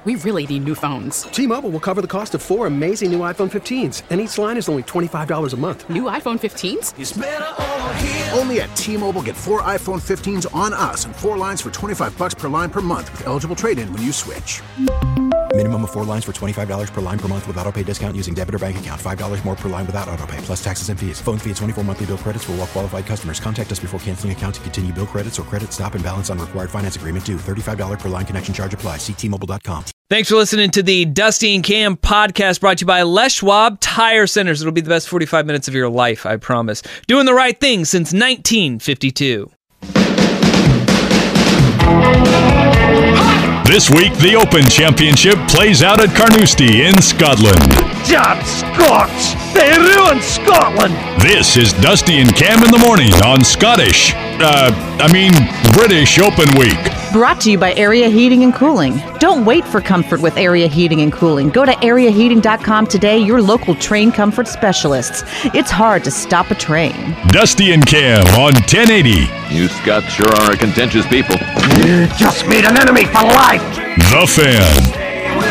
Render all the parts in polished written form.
We really need new phones. T-Mobile will cover the cost of 4 amazing new iPhone 15s, and each line is only $25 a month. New iPhone 15s? It's better over here. Only at T-Mobile, get 4 iPhone 15s on us and 4 lines for $25 per line per month with eligible trade-in when you switch. Minimum of 4 lines for $25 per line per month with autopay discount using debit or bank account. $5 more per line without autopay, plus taxes and fees. Phone fee at 24 monthly bill credits for well-qualified customers. Contact us before canceling account to continue bill credits or credit stop and balance on required finance agreement due. $35 per line connection charge applies. See T-Mobile.com. Thanks for listening to the Dusty and Cam podcast brought to you by Les Schwab Tire Centers. It'll be the best 45 minutes of your life, I promise. Doing the right thing since 1952. This week, the Open Championship plays out at Carnoustie in Scotland. Damn Scots! They ruined Scotland! This is Dusty and Cam in the morning on British Open Week. Brought to you by Area Heating and Cooling. Don't wait for comfort with Area Heating and Cooling. Go to areaheating.com today, your local train comfort specialists. It's hard to stop a train. Dusty and Cam on 1080. You Scots sure are a contentious people. You just made an enemy for life! The Fan.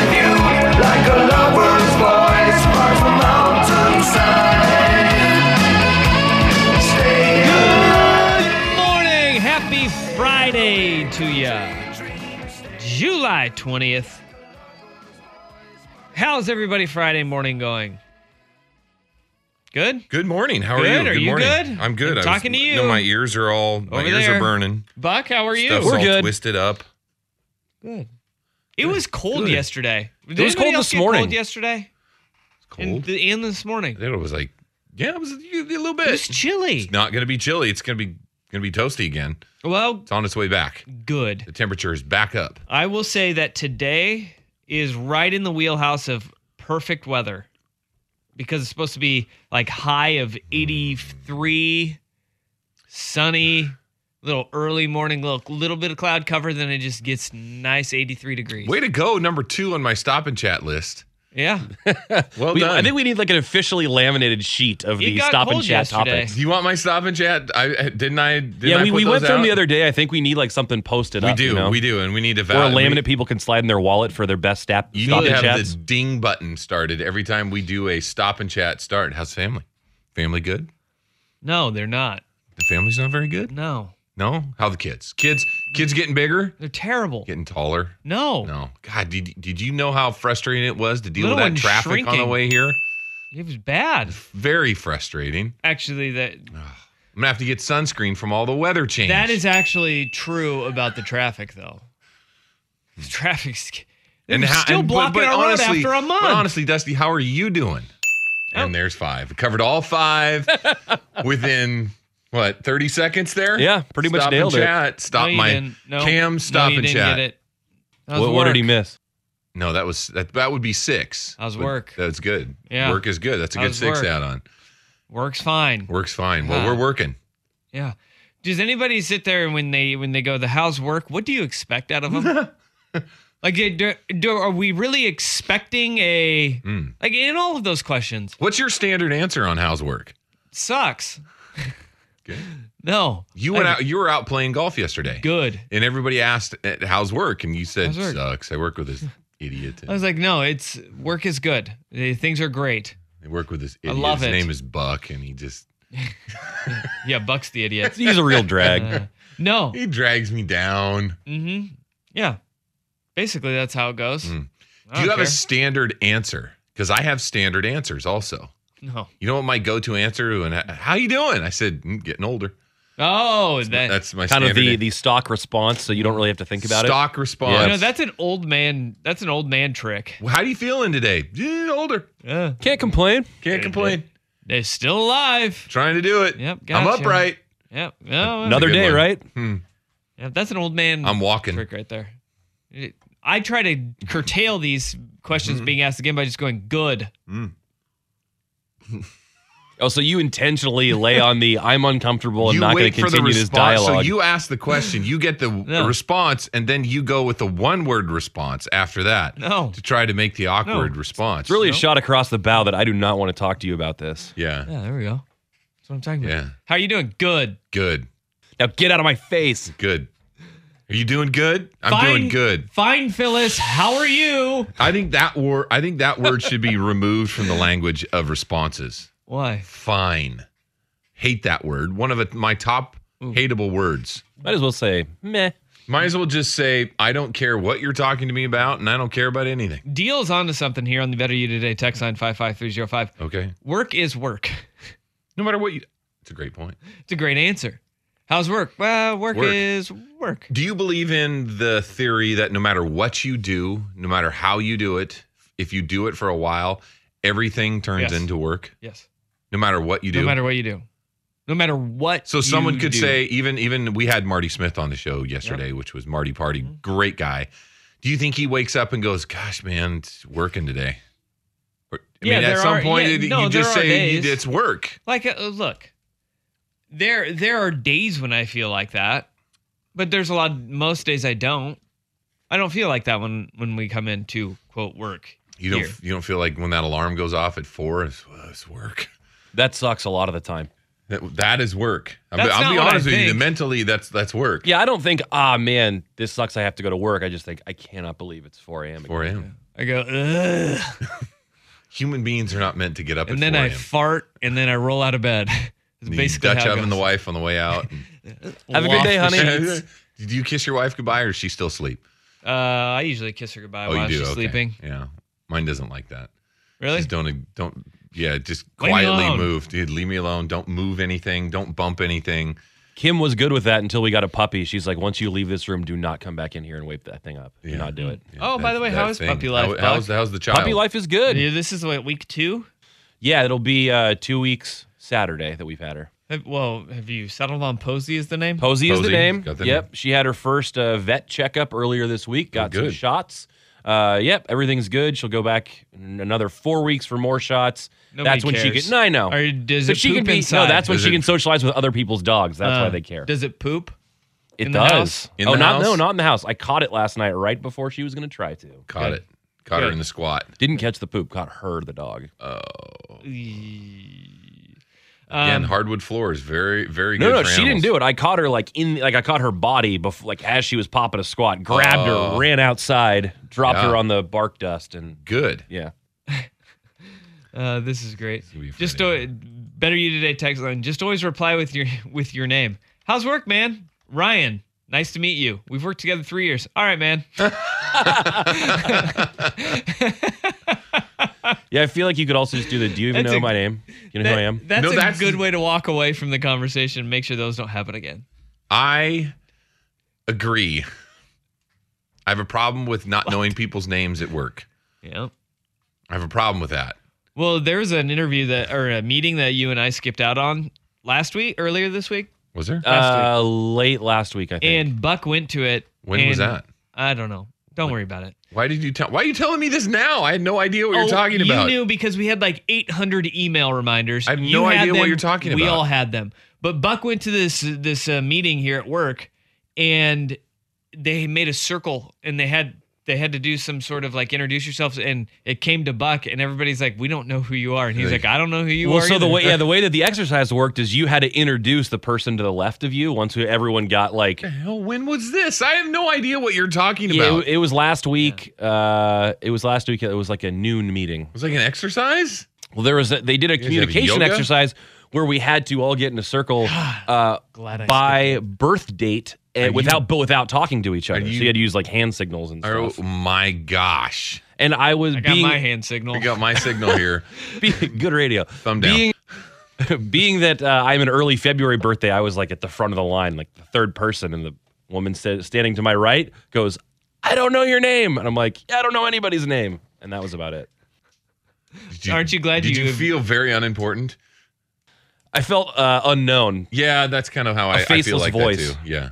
Friday to ya. July 20th. How's everybody Friday morning going? Good? Good morning. How are good? you? Are you morning. good? I'm good. I'm talking to you. No, my ears are burning. Buck, how are you? Stuff's We're all good. Twisted up. Good. It was cold yesterday. It was cold this morning. Cold yesterday? Cold? And this morning. It was like, it was a little bit. It was chilly. It's not going to be chilly. It's going to be toasty again. Well, it's on its way back. Good. The temperature is back up. I will say that today is right in the wheelhouse of perfect weather because it's supposed to be like high of 83, sunny, little early morning, little bit of cloud cover, then it just gets nice 83 degrees. Way to go, number 2 on my stop and chat list. Yeah. Well done. I think we need like an officially laminated sheet of the stop and chat topics. Do you want my stop and chat? We went through them the other day. I think we need like something posted up. We do, and we need to or a laminate people can slide in their wallet for their best stop and chats. You need to have the ding button started every time we do a stop and chat start. How's family? Family good? No, they're not. The family's not very good? No. No? How are the kids? Kids getting bigger? They're terrible. Getting taller? No. God, did you know how frustrating it was to deal with that traffic shrinking on the way here? It was bad. Very frustrating. Actually, I'm going to have to get sunscreen from all the weather change. That is actually true about the traffic, though. The traffic's still blocking our road after a month. But honestly, Dusty, how are you doing? And there's 5. We covered all 5 within... What, 30 seconds there? Yeah, pretty much nailed it. Cam, stop and chat. Get it. What did he miss? No, that would be 6. How's work? That's good. Yeah. Work is good. That's a good 6 add-on. Work's fine. Well, we're working. Yeah. Does anybody sit there when they go, the how's work? What do you expect out of them? Like, are we really expecting like in all of those questions? What's your standard answer on how's work? Sucks. Good. No. You were out playing golf yesterday. Good. And everybody asked, how's work? And you said, sucks. I work with this idiot. I was like, no, work is good. Things are great. I work with this idiot. I love His it. name is Buck, and he just... Yeah, Buck's the idiot. He's a real drag. No. He drags me down. Mm-hmm. Yeah. Basically, that's how it goes. Do you have a standard answer? Because I have standard answers also. No. You know what my go-to answer? And how you doing? I said, getting older. Oh, that's my kind standard. of the stock response, so you don't really have to think about Stock response. Yeah. That's an old man. That's an old man trick. Well, how are you feeling today? Older. Can't complain. Can't complain. They're still alive. Trying to do it. Yep. I'm upright. Yep. Oh, another day, one. right? Yeah, that's an old man. I'm walking. Trick right there. I try to curtail these questions being asked again by just going good. Oh, so you intentionally lay on the I'm uncomfortable and not going to continue this dialogue. So you ask the question, you get the response, and then you go with the one-word response after that. No. To try to make the awkward response. It's really a shot across the bow that I do not want to talk to you about this. Yeah. Yeah, there we go. That's what I'm talking about. Yeah. How are you doing? Good. Good. Now get out of my face. Good. Are you doing good? I'm doing good. Fine, Phyllis. How are you? I think that word should be removed from the language of responses. Why? Fine. Hate that word. One of my top hateable words. Might as well say meh. Might as well just say, I don't care what you're talking to me about, and I don't care about anything. Deal's onto something here on the Better You Today text line 55305. Okay. Work is work. No matter what you... It's a great point. It's a great answer. How's work? Well, work is work. Do you believe in the theory that no matter what you do, no matter how you do it, if you do it for a while, everything turns into work? Yes. No matter what you do? No matter what you do. No matter what. So someone could say, even we had Marty Smith on the show yesterday, which was Marty Party, great guy. Do you think he wakes up and goes, "Gosh, man, it's working today"? I mean, at some point, you just say it's work. Like, look, there are days when I feel like that, but there's most days I don't. I don't feel like that when we come into quote work. You don't feel like when that alarm goes off at 4, it's work. That sucks a lot of the time. That is work. I'll be honest with you. Mentally, that's work. Yeah, I don't think, man, this sucks. I have to go to work. I just think, I cannot believe it's 4 a.m. 4 a.m. I go, ugh. Human beings are not meant to get up at 4 a.m. And then I fart, and then I roll out of bed. It's basically Dutch oven the wife on the way out. Have a good day, honey. Did you kiss your wife goodbye, or is she still asleep? I usually kiss her goodbye while she's sleeping. Yeah, mine doesn't like that. Really? Just don't. Yeah, just quietly move, dude. Leave me alone. Don't move anything. Don't bump anything. Kim was good with that until we got a puppy. She's like, once you leave this room, do not come back in here and wave that thing up. Do not do it. Yeah, by the way, how is puppy life? How's the child? Puppy life is good. Yeah, this is week 2? Yeah, it'll be 2 weeks Saturday that we've had her. Have you settled on Posey as the name? Posey is the name. Got the Yep. name. She had her first vet checkup earlier this week. Got some shots. Yep, everything's good. She'll go back in another 4 weeks for more shots. That's when she can. No, I know. Does it poop inside? No, that's when she can socialize with other people's dogs. That's why they care. Does it poop? It in does. The house? Not in the house. I caught it last night right before she was going to try to. Caught her in the squat. Didn't catch the poop. Caught her, the dog. Oh. Again, hardwood floors, very, very good. No, for she animals. didn't do it. I caught her I caught her body before, as she was popping a squat. Grabbed her, ran outside, dropped her on the bark dust, and good. Yeah. This is great. Just Better You Today text line. Just always reply with your name. How's work, man? Ryan. Nice to meet you. We've worked together 3 years. All right, man. Yeah, I feel like you could also just do the, do you even know my name? You know who I am? That's a good way to walk away from the conversation and make sure those don't happen again. I agree. I have a problem with not knowing people's names at work. Yeah. I have a problem with that. Well, there was an interview or a meeting that you and I skipped out on earlier this week. Was there? Late last week, I think. And Buck went to it. When was that? I don't know. Don't worry about it. Why are you telling me this now? I had no idea what you're talking about. You knew because we had like 800 email reminders. I have no idea what you're talking about. We all had them. But Buck went to this meeting here at work, and they made a circle, and they had to do some sort of like introduce yourself, and it came to Buck, and everybody's like, "We don't know who you are," and he's like, "I don't know who you are." Well, so either. the way that the exercise worked is you had to introduce the person to the left of you once everyone got like. What the hell? When was this? I have no idea what you're talking about. It was last week. It was last week. It was like a noon meeting. It was like an exercise. Well, they did a communication exercise where we had to all get in a circle by birth date. Without talking to each other. So you had to use like hand signals and stuff. Oh my gosh. And I got my hand signal. I got my signal here. Good radio. Thumb down. Being that I'm an early February birthday, I was like at the front of the line, like the third person, and the woman standing to my right goes, "I don't know your name." And I'm like, "Yeah, I don't know anybody's name." And that was about it. Aren't you glad Did you feel very unimportant? I felt unknown. Yeah, that's kind of how I feel like voice. that too. Yeah.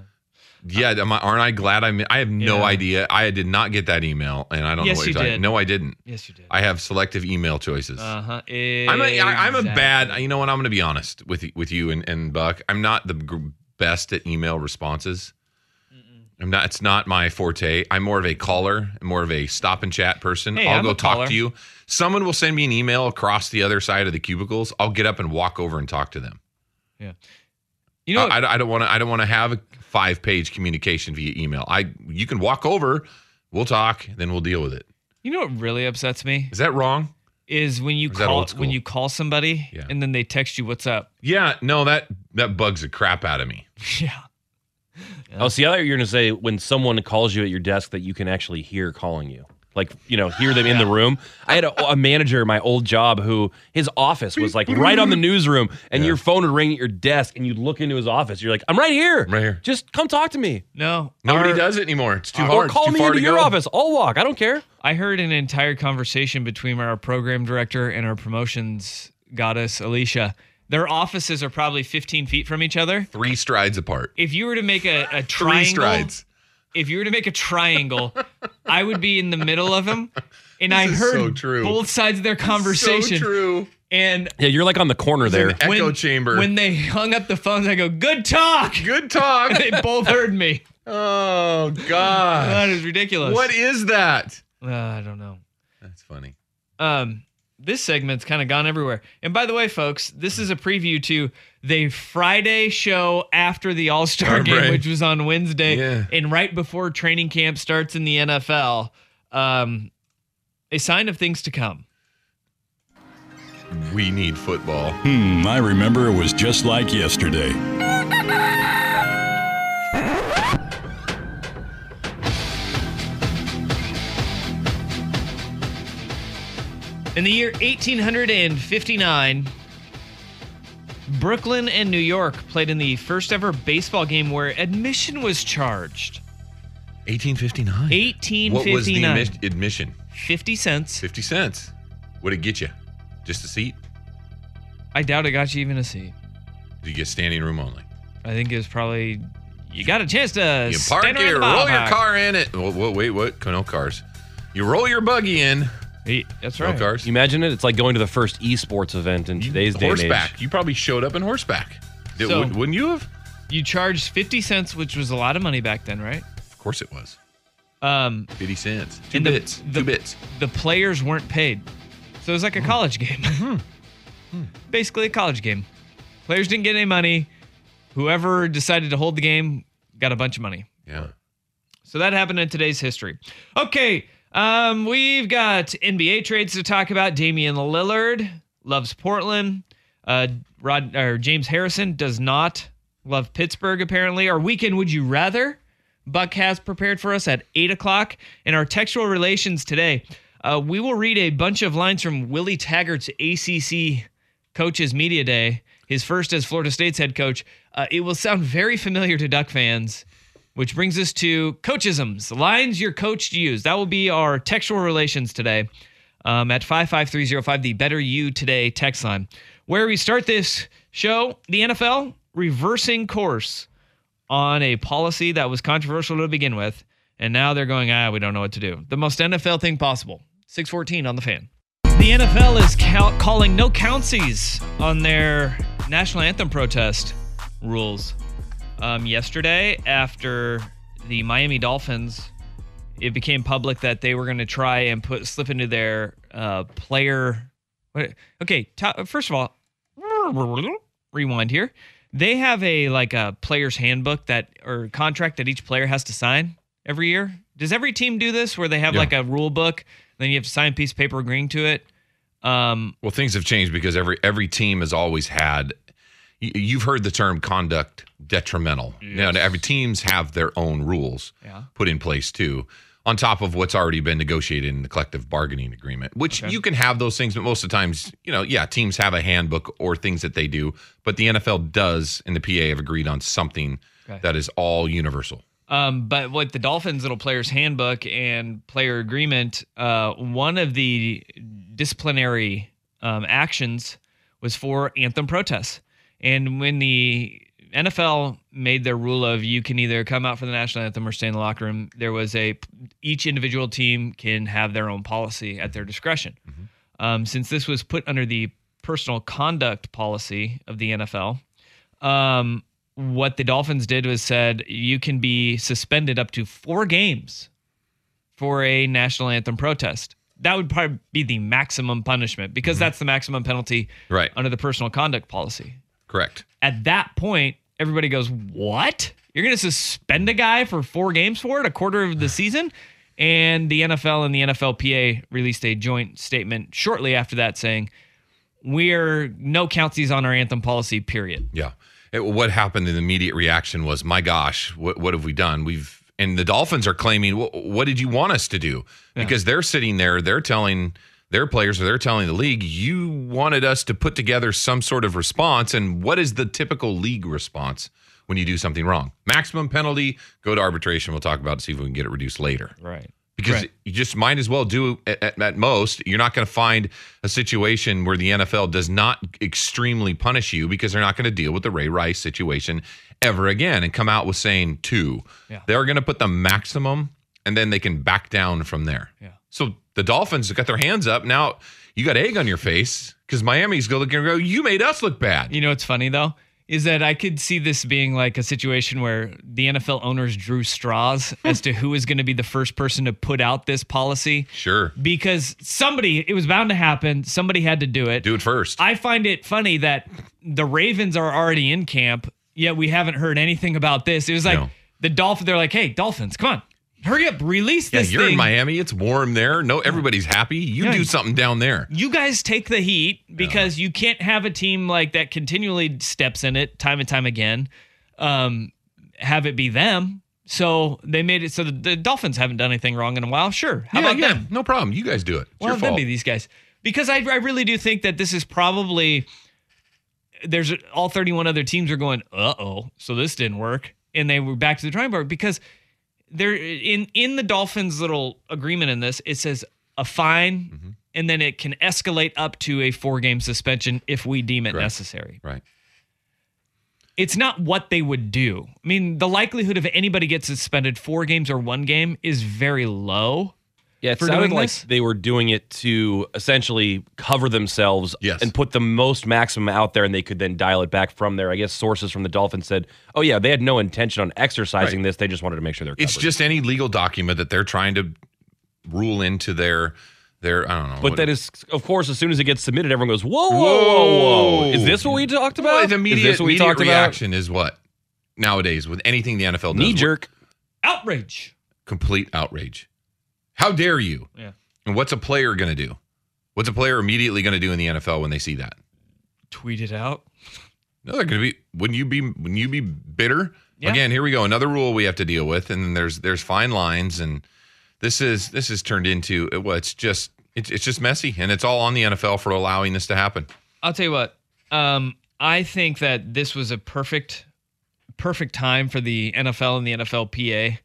Aren't I glad I have no idea. I did not get that email, and I don't know what you're talking about. No, I didn't. Yes, you did. I have selective email choices. Exactly. I'm a bad. You know what? I'm going to be honest with you and Buck. I'm not the best at email responses. I'm not. It's not my forte. I'm more of a caller, more of a stop and chat person. Hey, I'll I'm go a talk caller. to you. Someone will send me an email across the other side of the cubicles. I'll get up and walk over and talk to them. Yeah. You know, I don't want to have a 5-page communication via email. You can walk over, we'll talk, then we'll deal with it. You know what really upsets me? Is that wrong? Is when you call somebody and then they text you, "What's up?" Yeah, no, that bugs the crap out of me. Yeah. Oh, see, I thought you were going to say when someone calls you at your desk that you can actually hear calling you. Like, hear them in the room. I had a manager at my old job who his office was like right on the newsroom, and your phone would ring at your desk, and you'd look into his office. You're like, I'm right here. Right here. Just come talk to me. No. Nobody does it anymore. It's too hard. Or call it's too me far into to your go. office. I'll walk. I don't care. I heard an entire conversation between our program director and our promotions goddess, Alicia. Their offices are probably 15 feet from each other. 3 strides apart. If you were to make a triangle, 3 strides. If you were to make a triangle, I would be in the middle of them. And I heard both sides of their conversation. So true. And yeah, you're like on the corner there. An echo chamber. When they hung up the phones, I go, "Good talk." Good talk. They both heard me. Oh, God. That is ridiculous. What is that? I don't know. That's funny. This segment's kind of gone everywhere. And by the way, folks, this is a preview to the Friday show after the All-Star game, which was on Wednesday, and right before training camp starts in the NFL. A sign of things to come. We need football. I remember it was just like yesterday. In the year 1859, Brooklyn and New York played in the first ever baseball game where admission was charged. 1859? 1859. What was the admission? 50 cents. 50 cents. What'd it get you? Just a seat? I doubt it got you even a seat. Did you get standing room only? I think it was probably, you got a chance to you park stand here, around the roll your ballpark. car in it. Wait, what? No cars. You roll your buggy in. That's right. No cars. You imagine it? It's like going to the first esports event in today's day and age. Horseback. You probably showed up in horseback. Wouldn't you have? You charged 50 cents, which was a lot of money back then, right? Of course it was. 50 cents. 2 bits. 2 bits. The players weren't paid. So it was like a college game. Basically a college game. Players didn't get any money. Whoever decided to hold the game got a bunch of money. Yeah. So that happened in today's history. Okay. We've got NBA trades to talk about. Damian Lillard loves Portland. James Harrison does not love Pittsburgh, apparently. Our weekend would you rather? Buck has prepared for us at 8 o'clock. In our textual relations today, we will read a bunch of lines from Willie Taggart's ACC Coaches Media Day, his first as Florida State's head coach. It will sound very familiar to Duck fans, which brings us to coachisms, the lines your coach used. That will be our textual relations today at 55305, the Better You Today text line. Where we start this show, the NFL reversing course on a policy that was controversial to begin with, and now they're going, we don't know what to do. The most NFL thing possible. 614 on the Fan. The NFL is calling no countsies on their national anthem protest rules. Yesterday, after the Miami Dolphins, it became public that they were going to try and slip into their player. Okay, first of all, rewind here. They have a player's handbook or contract that each player has to sign every year. Does every team do this where they have like a rule book, then you have to sign a piece of paper agreeing to it? Well, things have changed because every team has always had. You've heard the term conduct detrimental. Yes. Now, every teams have their own rules put in place too, on top of what's already been negotiated in the collective bargaining agreement, which you can have those things, but most of the times, teams have a handbook or things that they do, but the NFL does and the PA have agreed on something that is all universal. But with the Dolphins' little player's handbook and player agreement, one of the disciplinary actions was for anthem protests. And when the NFL made their rule of you can either come out for the national anthem or stay in the locker room, there was each individual team can have their own policy at their discretion. Mm-hmm. Since this was put under the personal conduct policy of the NFL, what the Dolphins did was said you can be suspended up to 4 games for a national anthem protest. That would probably be the maximum punishment because that's the maximum penalty under the personal conduct policy. Correct. At that point, everybody goes, what? You're going to suspend a guy for 4 games for it, a quarter of the season? And the NFL and the NFLPA released a joint statement shortly after that saying, we're no countsies on our anthem policy, period. Yeah. What happened in the immediate reaction was, my gosh, what have we done? And the Dolphins are claiming, what did you want us to do? Because they're sitting there, they're telling their players, or they're telling the league, you wanted us to put together some sort of response. And what is the typical league response when you do something wrong? Maximum penalty, go to arbitration. We'll talk about it, see if we can get it reduced later. Right. Because you just might as well do at most. You're not going to find a situation where the NFL does not extremely punish you, because they're not going to deal with the Ray Rice situation ever again and come out with saying 2. Yeah. They're going to put the maximum, and then they can back down from there. Yeah. So the Dolphins got their hands up. Now you got egg on your face because Miami's going to go, you made us look bad. You know what's funny, though? Is that I could see this being like a situation where the NFL owners drew straws as to who is going to be the first person to put out this policy. Sure. Because it was bound to happen. Somebody had to do it. Do it first. I find it funny that the Ravens are already in camp, yet we haven't heard anything about this. It was like the Dolphins, they're like, hey, Dolphins, come on. Hurry up, release this thing. You're in Miami. It's warm there. No, everybody's happy. You do something down there. You guys take the heat because you can't have a team like that continually steps in it time and time again. Have it be them. So they made it so the Dolphins haven't done anything wrong in a while. Sure. How about them? No problem. You guys do it. It's your fault. Them be these guys. Because I really do think that this is probably, there's all 31 other teams are going, so this didn't work. And they were back to the drawing board because there in the Dolphins' little agreement in this, it says a fine, and then it can escalate up to a 4-game suspension if we deem it necessary. Right. It's not what they would do. I mean, the likelihood of anybody gets suspended 4 games or 1 game is very low. Yeah, it sounded like they were doing it to essentially cover themselves and put the most maximum out there, and they could then dial it back from there. I guess sources from the Dolphins said, oh, yeah, they had no intention on exercising this. They just wanted to make sure they're covered. It's just any legal document that they're trying to rule into their I don't know. But that is, of course, as soon as it gets submitted, everyone goes, whoa. Is this what we talked about? Well, the immediate reaction is what? Nowadays, with anything the NFL does. Knee jerk. Outrage. Complete outrage. How dare you? Yeah. And what's a player going to do? What's a player immediately going to do in the NFL when they see that? Tweet it out. No, they're going to be. Wouldn't you be bitter? Yeah. Again, here we go. Another rule we have to deal with, and then there's fine lines, and this is turned into it's just messy, and it's all on the NFL for allowing this to happen. I'll tell you what. I think that this was a perfect time for the NFL and the NFLPA.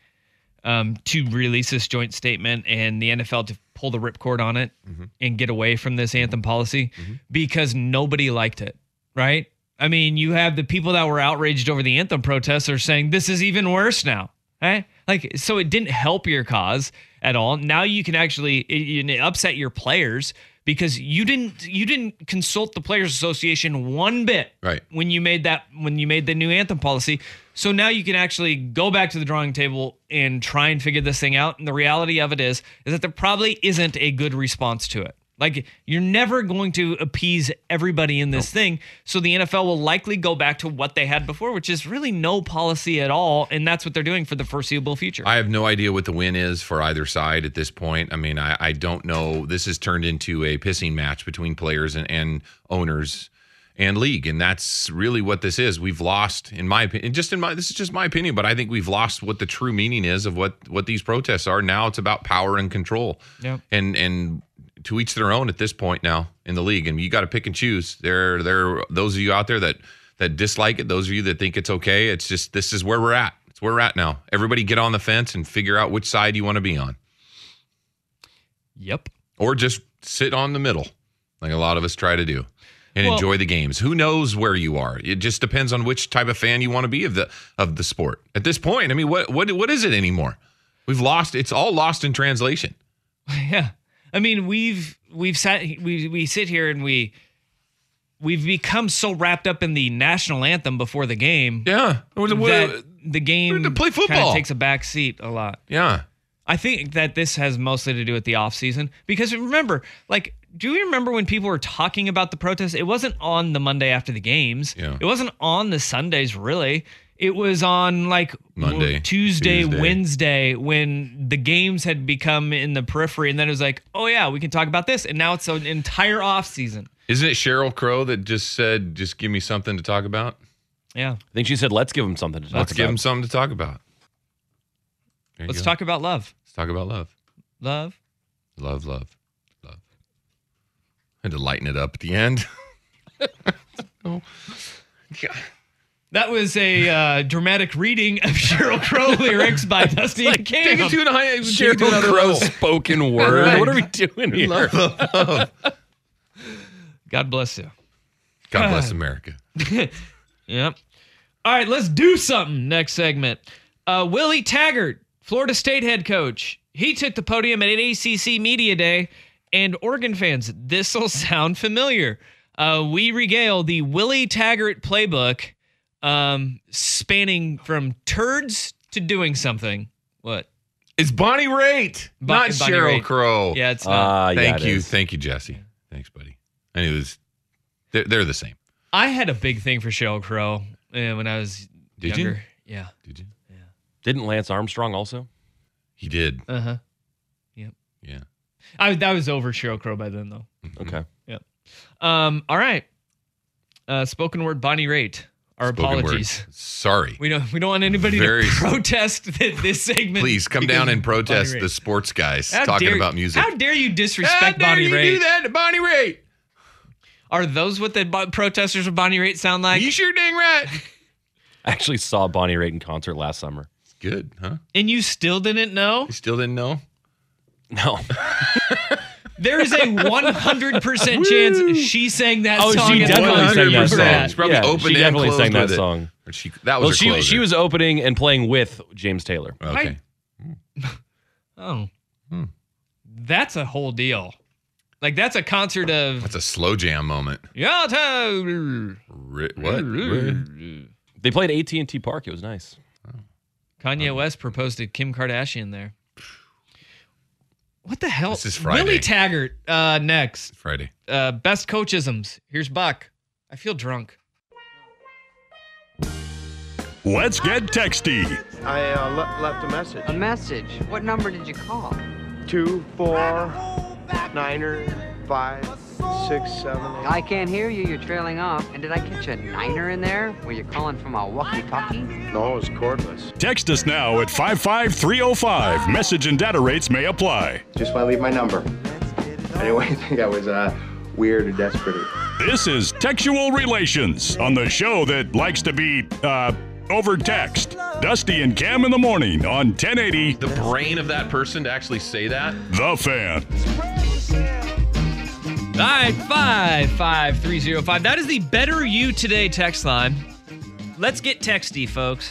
To release this joint statement and the NFL to pull the ripcord on it and get away from this anthem policy because nobody liked it, right? I mean, you have the people that were outraged over the anthem protests are saying this is even worse now, right? So it didn't help your cause at all. Now you can actually it upset your players because you didn't consult the Players Association one bit when you made the new anthem policy. So now you can actually go back to the drawing table and try and figure this thing out. And the reality of it is that there probably isn't a good response to it. Like, you're never going to appease everybody in this thing. So the NFL will likely go back to what they had before, which is really no policy at all. And that's what they're doing for the foreseeable future. I have no idea what the win is for either side at this point. I mean, I don't know. This has turned into a pissing match between players and owners and league. And that's really what this is. We've lost, in my opinion, this is just my opinion, but I think we've lost what the true meaning is of what these protests are. Now it's about power and control. Yeah. And to each their own at this point now in the league. And you got to pick and choose. There are those of you out there that dislike it, those of you that think it's okay. It's just, this is where we're at. It's where we're at now. Everybody get on the fence and figure out which side you want to be on. Yep. Or just sit on the middle, like a lot of us try to do, and enjoy the games. Who knows where you are? It just depends on which type of fan you want to be of the sport. At this point, I mean, what is it anymore? We've lost. It's all lost in translation. Yeah. I mean, we sit here and we've become so wrapped up in the national anthem before the game. Yeah. That the game to play football kind of takes a back seat a lot. Yeah. I think that this has mostly to do with the offseason. Because remember, like, do you remember when people were talking about the protests? It wasn't on the Monday after the games. Yeah. It wasn't on the Sundays, really. It was on like Monday, Tuesday, Wednesday, when the games had become in the periphery. And then it was like, oh, yeah, we can talk about this. And now it's an entire offseason. Isn't it Sheryl Crow that just said, just give me something to talk about? Yeah. I think she said, let's give him something to talk about. Let's give him something to talk about. Let's talk about love. Let's talk about love. Love. Love, love, love. I had to lighten it up at the end. Oh. God. That was a dramatic reading of Sheryl Crow lyrics by Dusty and Cam. Take it to another Sheryl Crow spoken word. Right. What are we doing here? Love, love, love. God bless you. God bless America. Yep. All right, let's do something. Next segment. Willie Taggart, Florida State head coach. He took the podium at an ACC Media Day. And Oregon fans, this'll sound familiar. We regale the Willie Taggart playbook, spanning from turds to doing something. What? It's Bonnie Raitt, not Bonnie Sheryl Raitt. Crow. Yeah, it's not. Thank you, Jesse. Thanks, buddy. And it was, they're the same. I had a big thing for Sheryl Crow when I was younger. Yeah. Did you? Yeah. Didn't Lance Armstrong also? He did. Uh-huh. Yep. Yeah. I was over Sheryl Crow by then, though. Okay. Yep. All right. Spoken word Bonnie Raitt. Our Spoken apologies. word. Sorry. We don't want anybody to protest this segment. Please come down and protest the sports guys talking about music. How dare you disrespect Bonnie Raitt? How dare you do that to Bonnie Raitt? Are those what the protesters of Bonnie Raitt sound like? You sure dang right. I actually saw Bonnie Raitt in concert last summer. It's good, huh? And you still didn't know? You still didn't know? No. There is a 100% chance she sang that song. Oh, she definitely sang that song. She probably opened she and definitely closed sang that with it. song. That was her closer. She was opening and playing with James Taylor. Okay. That's a whole deal. Like, that's a concert of... That's a slow jam moment. What? They played AT&T Park. It was nice. Kanye West proposed to Kim Kardashian there. What the hell? This is Friday. Willie Taggart next. Friday. Best coachisms. Here's Buck. I feel drunk. Let's get texty. I left a message. A message? What number did you call? 2, 4, 9, 5, 6, 7, 8. I can't hear you. You're trailing off. And did I catch a niner in there? Were you calling from a walkie-talkie? No, it was cordless. Text us now at 55305. Message and data rates may apply. Just want to leave my number. Anyway, I think I was weird or desperate. This is Textual Relations on the show that likes to be, over text. Dusty and Cam in the morning on 1080. The brain of that person to actually say that? The Fan. All right, 55305. That is the Better You Today text line. Let's get texty, folks.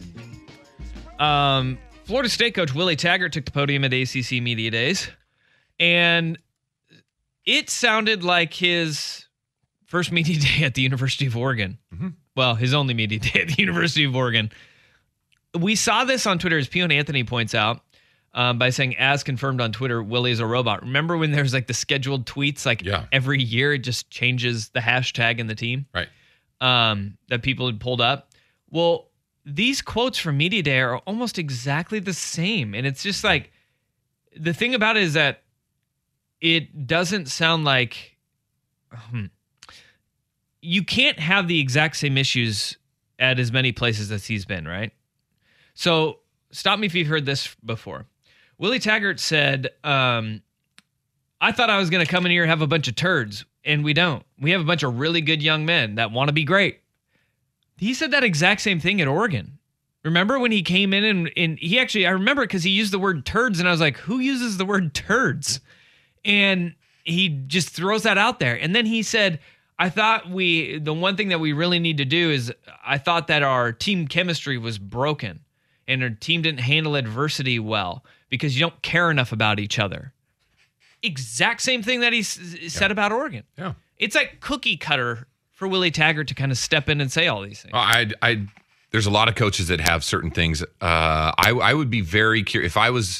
Florida State coach Willie Taggart took the podium at ACC Media Days, and it sounded like his first media day at the University of Oregon. Mm-hmm. Well, his only media day at the University of Oregon. We saw this on Twitter, as Peon Anthony points out, by saying, as confirmed on Twitter, Willie is a robot. Remember when there's like the scheduled tweets, like every year it just changes the hashtag in the team? Right. That people had pulled up. Well, these quotes from Media Day are almost exactly the same. And it's just like, the thing about it is that it doesn't sound like... You can't have the exact same issues at as many places as he's been, right? So stop me if you've heard this before. Willie Taggart said, I thought I was going to come in here and have a bunch of turds, and we don't. We have a bunch of really good young men that want to be great. He said that exact same thing at Oregon. Remember when he came in and he actually, I remember because he used the word turds, and I was like, who uses the word turds? And he just throws that out there. And then he said, I thought the one thing that we really need to do is I thought that our team chemistry was broken and our team didn't handle adversity well because you don't care enough about each other. Exact same thing that he said about Oregon. Yeah. It's like cookie cutter for Willie Taggart to kind of step in and say all these things. There's a lot of coaches that have certain things. I would be very curious if I was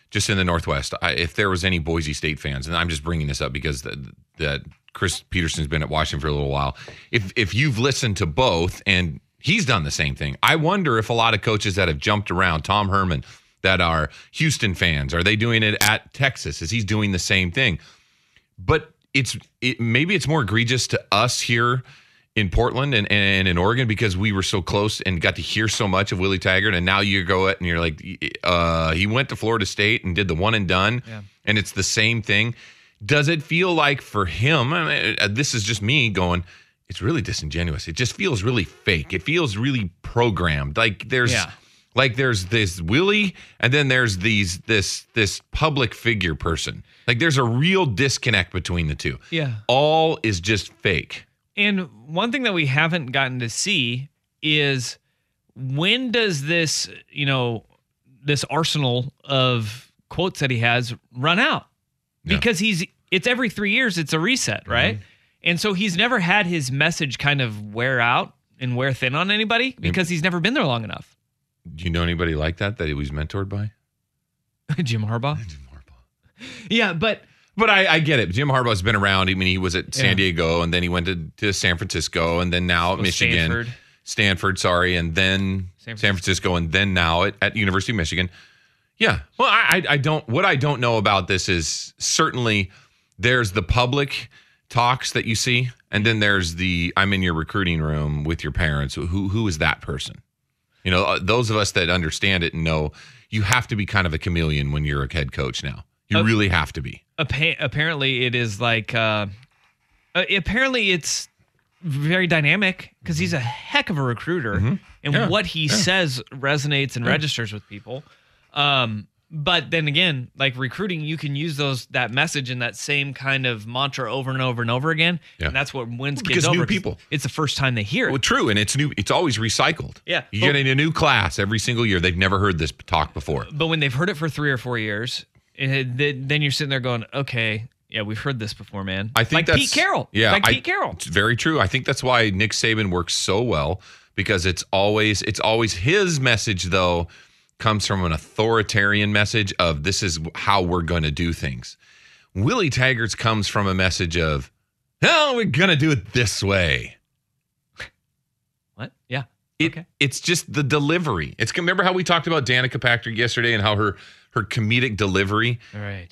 just in the Northwest. If there was any Boise State fans, and I'm just bringing this up because that Chris Peterson's been at Washington for a little while. If you've listened to both, and he's done the same thing, I wonder if a lot of coaches that have jumped around, Tom Herman, that are Houston fans, are they doing it at Texas? Is he doing the same thing? But maybe it's more egregious to us here in Portland and in Oregon because we were so close and got to hear so much of Willie Taggart, and now you go and you're like, he went to Florida State and did the one and done, and it's the same thing. Does it feel like for him, this is just me going, it's really disingenuous. It just feels really fake. It feels really programmed. Like there's this Willie, and then there's this public figure person. Like there's a real disconnect between the two. Yeah. All is just fake. And one thing that we haven't gotten to see is when does this, this arsenal of quotes that he has run out? Because it's every 3 years, it's a reset, right? Mm-hmm. And so he's never had his message kind of wear out and wear thin on anybody because he's never been there long enough. Do you know anybody like that he was mentored by? Jim Harbaugh? Yeah, but I get it. Jim Harbaugh's been around. I mean, he was at San Diego, and then he went to San Francisco, and then now at Michigan. Stanford, and then San Francisco, and then now at University of Michigan. Yeah. Well, what I don't know about this is certainly there's the public talks that you see, and then there's I'm in your recruiting room with your parents. Who is that person? Those of us that understand it and know you have to be kind of a chameleon when you're a head coach now. You really have to be. Apparently, it is like. Apparently, it's very dynamic because he's a heck of a recruiter, and what he says resonates and registers with people. But then again, like recruiting, you can use that message and that same kind of mantra over and over and over again, and that's what wins kids over. New people. It's the first time they hear it. Well, true, and it's new. It's always recycled. Yeah, you get in a new class every single year. They've never heard this talk before. But when they've heard it for 3 or 4 years. Then you're sitting there going, okay, yeah, we've heard this before, man. I think Pete Carroll. Yeah, Pete Carroll. It's very true. I think that's why Nick Saban works so well because it's always his message though comes from an authoritarian message of this is how we're going to do things. Willie Taggart's comes from a message of, we're going to do it this way. What? Yeah. It's just the delivery. Remember how we talked about Danica Patrick yesterday and how her comedic delivery. Right.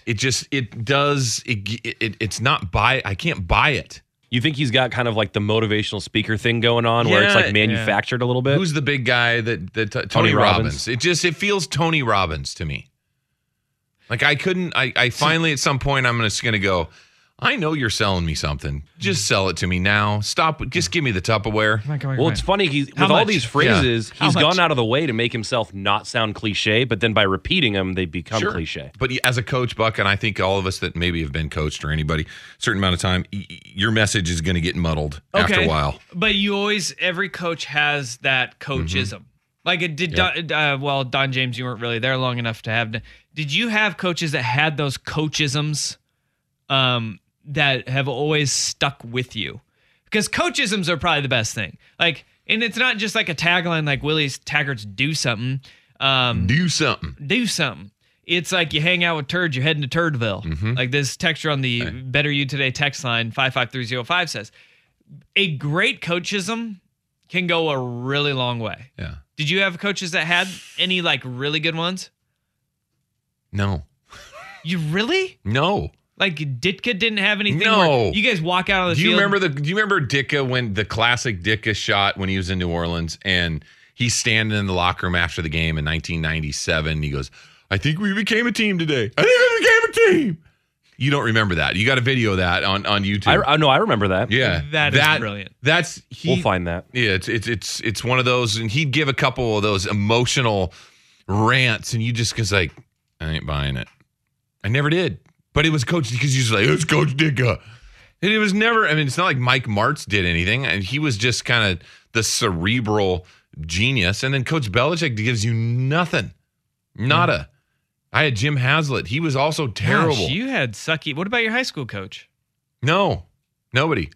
It's not I can't buy it. You think he's got kind of like the motivational speaker thing going on where it's like manufactured a little bit? Who's the big guy that Tony Robbins? It feels Tony Robbins to me. Like I finally at some point I'm just going to go, I know you're selling me something. Just sell it to me now. Stop. Just give me the Tupperware. Well, it's funny. With all these phrases, he's gone out of the way to make himself not sound cliche, but then by repeating them, they become cliche. But as a coach, Buck, and I think all of us that maybe have been coached or anybody, a certain amount of time, your message is going to get muddled after a while. But every coach has that coachism. Like it did. Don James, you weren't really there long enough to have. Did you have coaches that had those coachisms? That have always stuck with you, because coachisms are probably the best thing. Like, and it's not just like a tagline like Willie Taggart's "Do something." Do something. It's like you hang out with turds, you're heading to Turdville. Like this texture on the Better You Today text line 55305 says, a great coachism can go a really long way. Yeah. Did you have coaches that had any like really good ones? No. You really? No. Like Ditka didn't have anything. No, you guys walk out of the field. Do you remember Ditka when the classic Ditka shot when he was in New Orleans and he's standing in the locker room after the game in 1997? He goes, "I think we became a team today. I think we became a team." You don't remember that? You got a video of that on YouTube? I remember that. Yeah, that is brilliant. We'll find that. Yeah, it's one of those, and he'd give a couple of those emotional rants, and you just goes like, I ain't buying it. I never did. But it was Coach, because he's like, it's Coach Ditka. And it was never, it's not like Mike Martz did anything. And he was just kind of the cerebral genius. And then Coach Belichick gives you nothing. Nada. I had Jim Haslett. He was also terrible. Gosh, you had sucky. What about your high school coach? No. Nobody.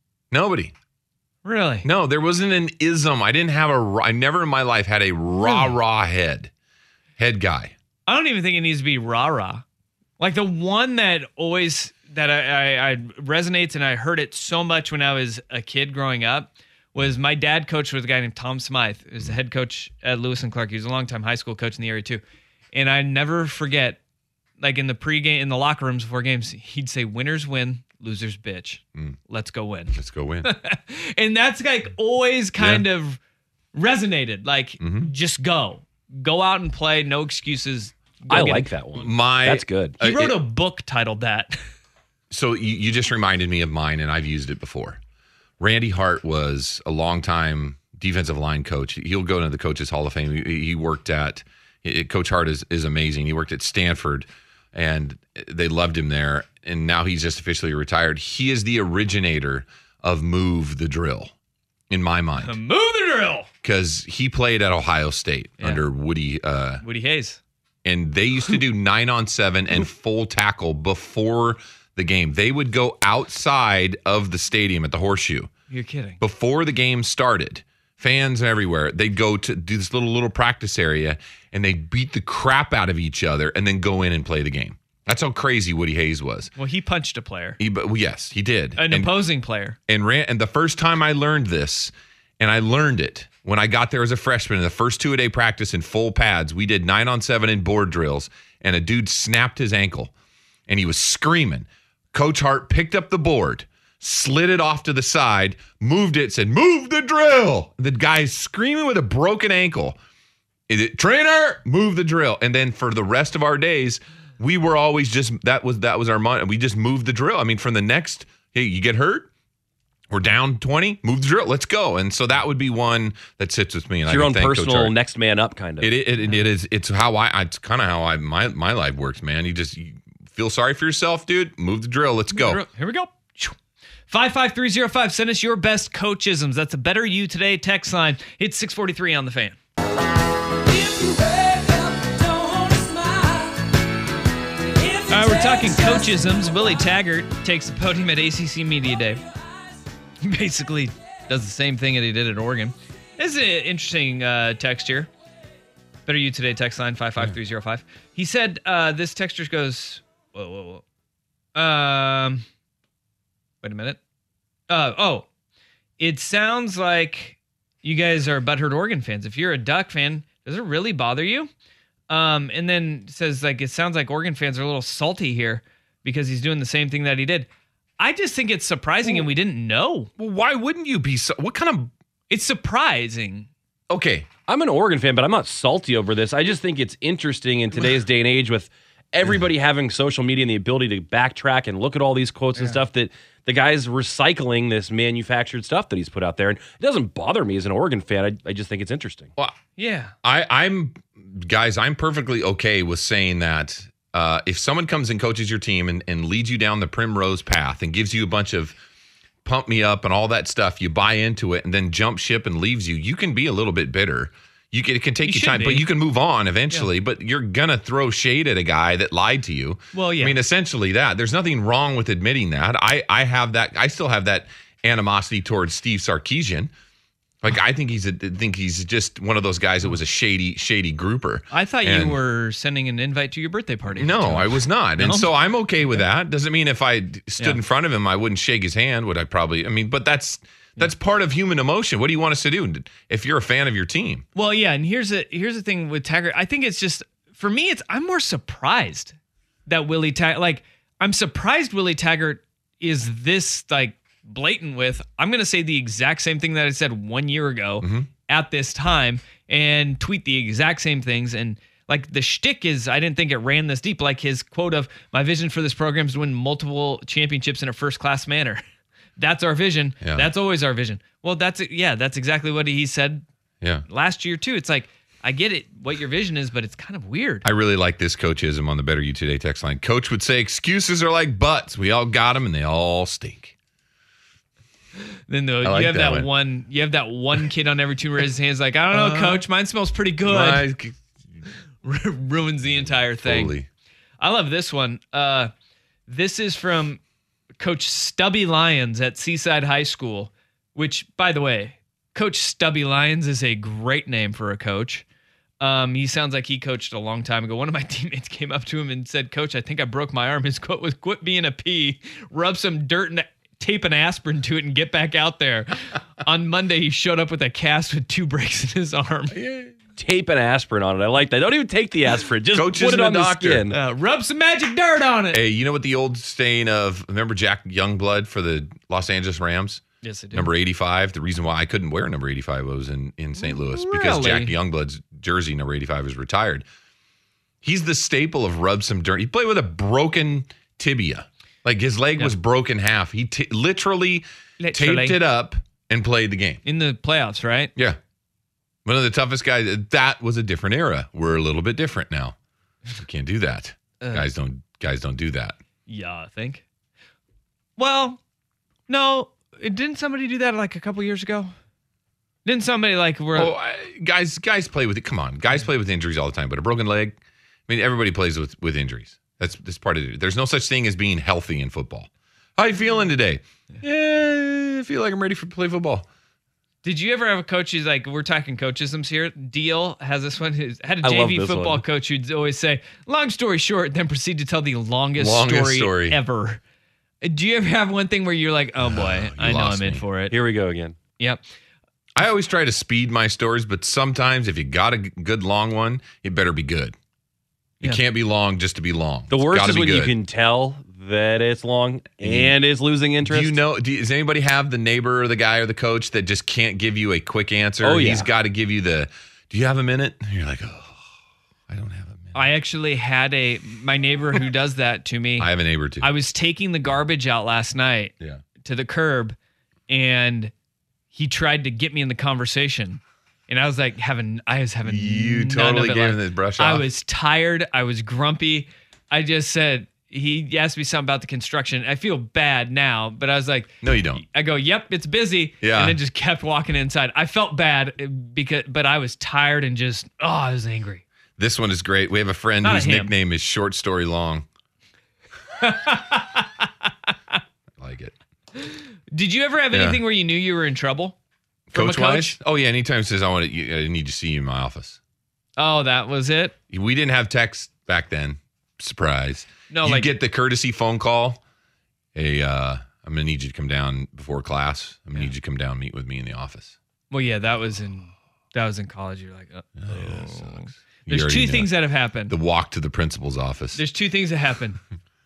Really? No, there wasn't an ism. I never in my life had a rah-rah head guy. I don't even think it needs to be rah-rah. Like the one that always that I resonates, and I heard it so much when I was a kid growing up, was my dad coached with a guy named Tom Smythe, who's the head coach at Lewis and Clark. He was a longtime high school coach in the area too. And I never forget, like in the pregame, in the locker rooms before games, he'd say, winners win, losers bitch. Let's go win. Let's go win. And that's like always kind of resonated. Like, just go. Go out and play. No excuses. I like that one. That's good. He wrote a book titled that. So you just reminded me of mine, and I've used it before. Randy Hart was a longtime defensive line coach. He'll go into the Coaches Hall of Fame. He worked at Coach Hart is amazing. He worked at Stanford, and they loved him there. And now he's just officially retired. He is the originator of Move the Drill, in my mind. Move the drill. Because he played at Ohio State under Woody Hayes. And they used to do 9-on-7 and full tackle before the game. They would go outside of the stadium at the Horseshoe. You're kidding. Before the game started, fans everywhere, they'd go to do this little practice area, and they'd beat the crap out of each other and then go in and play the game. That's how crazy Woody Hayes was. Well, he punched a player. Yes, he did. An opposing player. And the first time I learned this, and I learned it when I got there as a freshman in the first 2-a-day practice in full pads, we did 9-on-7 and board drills, and a dude snapped his ankle, and he was screaming. Coach Hart picked up the board, slid it off to the side, moved it, said, "Move the drill." The guy's screaming with a broken ankle. Trainer, move the drill. And then for the rest of our days, we were always just, that was our money. We just moved the drill. I mean, from the next, hey, you get hurt? We're down 20, move the drill, let's go. And so that would be one that sits with me. And it's your own personal next man up kind of. It is. It's it's kind of how my life works, man. You feel sorry for yourself, dude. Move the drill. Let's go. Here we go. 55305. Send us your best coachisms. That's a Better You Today text line. It's 643 on the Fan. We're talking coachisms. Willie Taggart takes the podium at ACC Media Day. He basically does the same thing that he did at Oregon. This is an interesting text here. Better You Today text line 55305. He said, this texter goes, whoa. Wait a minute. It sounds like you guys are butthurt Oregon fans. If you're a Duck fan, does it really bother you? And then says, like, it sounds like Oregon fans are a little salty here because he's doing the same thing that he did. I just think it's surprising and we didn't know. Well, why wouldn't you be? What kind of... It's surprising. Okay. I'm an Oregon fan, but I'm not salty over this. I just think it's interesting in today's day and age with everybody having social media and the ability to backtrack and look at all these quotes and stuff that the guy's recycling this manufactured stuff that he's put out there. And it doesn't bother me as an Oregon fan. I just think it's interesting. Well, yeah. I'm perfectly okay with saying that if someone comes and coaches your team and leads you down the primrose path and gives you a bunch of pump me up and all that stuff, you buy into it and then jump ship and leaves you, you can be a little bit bitter. It can take you time, but you can move on eventually. Yeah. But you're going to throw shade at a guy that lied to you. Well, yeah. I mean, essentially that. There's nothing wrong with admitting that. I have that. I still have that animosity towards Steve Sarkisian. Like, I think he's just one of those guys that was a shady grouper. I thought you were sending an invite to your birthday party. No, I was not. And so I'm okay with that. Doesn't mean if I stood in front of him, I wouldn't shake his hand. Would I probably? I mean, but that's part of human emotion. What do you want us to do if you're a fan of your team? Well, yeah, and here's the thing with Taggart. I think it's just, for me, I'm more surprised that Willie Taggart, like, I'm surprised Willie Taggart is this, like, blatant with, I'm going to say the exact same thing that I said 1 year ago at this time and tweet the exact same things. And, like, the shtick is, I didn't think it ran this deep. Like his quote of, my vision for this program is to win multiple championships in a first-class manner. That's our vision. Yeah. That's always our vision. Well, that's exactly what he said last year, too. It's like, I get it, what your vision is, but it's kind of weird. I really like this coachism on the Better You Today text line. Coach would say, excuses are like butts. We all got them, and they all stink. Then though, you have that one kid on every team raise his hands like, I don't know, coach, mine smells pretty good. Ruins the entire thing. Totally. I love this one. This is from Coach Stubby Lyons at Seaside High School, which, by the way, Coach Stubby Lyons is a great name for a coach. He sounds like he coached a long time ago. One of my teammates came up to him and said, "Coach, I think I broke my arm." His quote was, "Quit being a pea, rub some dirt and tape an aspirin to it and get back out there." On Monday, he showed up with a cast with 2 breaks in his arm. Tape an aspirin on it. I like that. Don't even take the aspirin. Just put it on the skin. Rub some magic dirt on it. Hey, you know what the old saying of, remember Jack Youngblood for the Los Angeles Rams? Yes, I do. Number 85. The reason why I couldn't wear number 85 was in St. Louis because Jack Youngblood's jersey, number 85, is retired. He's the staple of rub some dirt. He played with a broken tibia. Like his leg was broken half. He literally taped it up and played the game. In the playoffs, right? Yeah. One of the toughest guys. That was a different era. We're a little bit different now. We can't do that. Guys don't do that. Yeah, I think. Well, no. Didn't somebody do that like a couple years ago? Didn't somebody guys play with it. Come on. Guys play with injuries all the time, but a broken leg, I mean, everybody plays with injuries. That's part of it. There's no such thing as being healthy in football. How you feeling today? Yeah, I feel like I'm ready to play football. Did you ever have a coach who's like, we're talking coachisms here. Deal has this one. Had a JV football coach who'd always say, long story short, then proceed to tell the longest story ever. Do you ever have one thing where you're like, oh boy, I know I'm in for it. Here we go again. Yep. I always try to speed my stories, but sometimes if you got a good long one, it better be good. It can't be long just to be long. The worst is when you can tell that it's long and is losing interest. Does anybody have the neighbor or the guy or the coach that just can't give you a quick answer? Oh, yeah. He's got to give you do you have a minute? And you're like, oh, I don't have a minute. I actually had my neighbor who does that to me. I have a neighbor too. I was taking the garbage out last night to the curb, and he tried to get me in the conversation. And I was like, you totally gave him the brush off. I was tired. I was grumpy. I just said, he asked me something about the construction. I feel bad now, but I was like, no, you don't. I go, yep, it's busy. Yeah. And then just kept walking inside. I felt bad but I was tired and I was angry. This one is great. We have a friend whose nickname is Short Story Long. I like it. Did you ever have anything where you knew you were in trouble? Coach-wise? Oh, yeah. Anytime it says, I need to see you in my office. Oh, that was it? We didn't have text back then. Surprise. No, you get the courtesy phone call. Hey, I'm going to need you to come down before class. I'm going to need you to come down and meet with me in the office. Well, yeah, that was in college. You're like, that sucks. There's 2 things that have happened. The walk to the principal's office. There's 2 things that happened.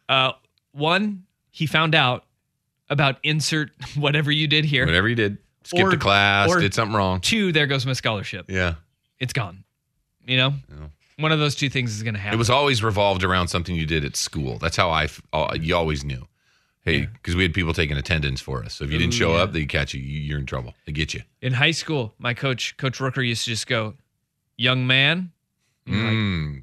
One, he found out about insert whatever you did here. Whatever you did. Skipped a class, did something wrong. 2, there goes my scholarship. Yeah. It's gone. You know? Yeah. One of those 2 things is going to happen. It was always revolved around something you did at school. That's how you always knew. Hey, because we had people taking attendance for us. So if you didn't show up, they'd catch you. You're in trouble. They get you. In high school, my Coach Rooker used to just go, young man. Dang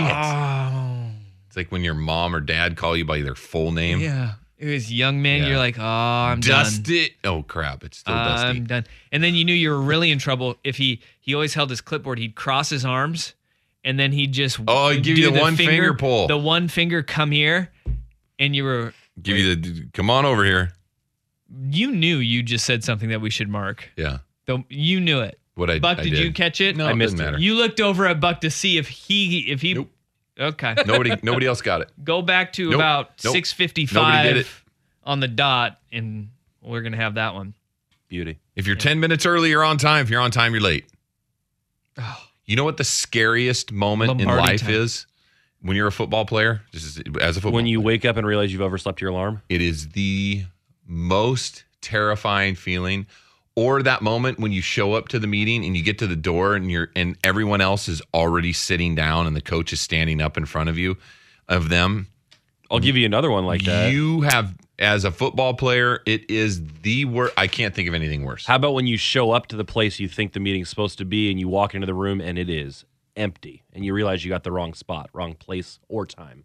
it. It's like when your mom or dad call you by their full name. Yeah. It was young man. Yeah. You're like, I'm dusty. Oh, crap. It's still dusty. I'm done. And then you knew you were really in trouble if he always held his clipboard. He'd cross his arms, and then he'd just he'd give you the one finger pull. The one finger, come here, and you were... Give you come on over here. You knew you just said something that we should mark. Yeah. You knew it. Buck, did you catch it? No, I missed it. You looked over at Buck to see if he Nope. Okay. Nobody else got it. Go back to about 6:55 on the dot, and we're going to have that one. Beauty. If you're 10 minutes early, you're on time. If you're on time, you're late. Oh. You know what the scariest moment in life is? When you're a football player, as a football when you wake up and realize you've overslept your alarm? It is the most terrifying feeling. Or that moment when you show up to the meeting and you get to the door and everyone else is already sitting down and the coach is standing up in front of them. I'll give you another one like that. You have, as a football player, it is the worst. I can't think of anything worse. How about when you show up to the place you think the meeting's supposed to be and you walk into the room and it is empty and you realize you got the wrong spot, wrong place or time?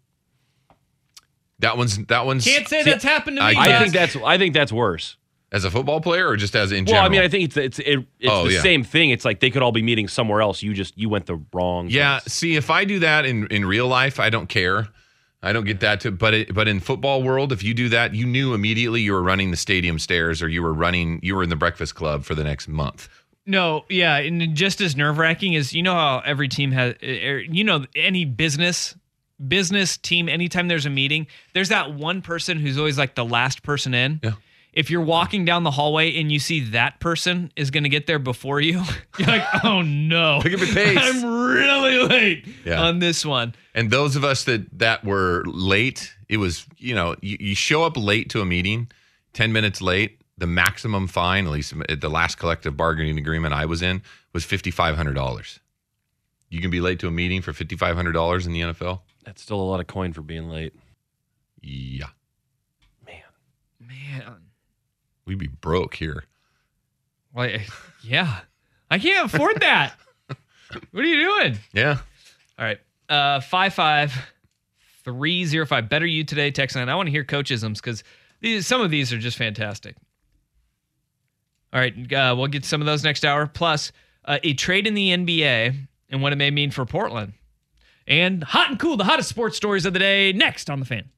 That one's can't say that's happened to me. I think that's worse. As a football player or just as in general? Well, I mean, I think it's the same thing. It's like they could all be meeting somewhere else. You went the wrong place. See, if I do that in real life, I don't care. I don't get that too. But in football world, if you do that, you knew immediately you were running the stadium stairs or you were in the Breakfast Club for the next month. No, yeah, and just as nerve-wracking as how every team has, any business team, anytime there's a meeting, there's that one person who's always like the last person in. Yeah. If you're walking down the hallway and you see that person is going to get there before you, you're like, oh no, pick up your pace. I'm really late on this one. And those of us that were late, it was, you show up late to a meeting, 10 minutes late, the maximum fine, at least at the last collective bargaining agreement I was in, was $5,500. You can be late to a meeting for $5,500 in the NFL? That's still a lot of coin for being late. Yeah. Man. We'd be broke here. Well, yeah. I can't afford that. What are you doing? Yeah. All right. 55305. Better you today, text line. I want to hear coachisms because some of these are just fantastic. All right. We'll get some of those next hour. Plus, a trade in the NBA and what it may mean for Portland. And hot and cool, the hottest sports stories of the day, next on The Fan.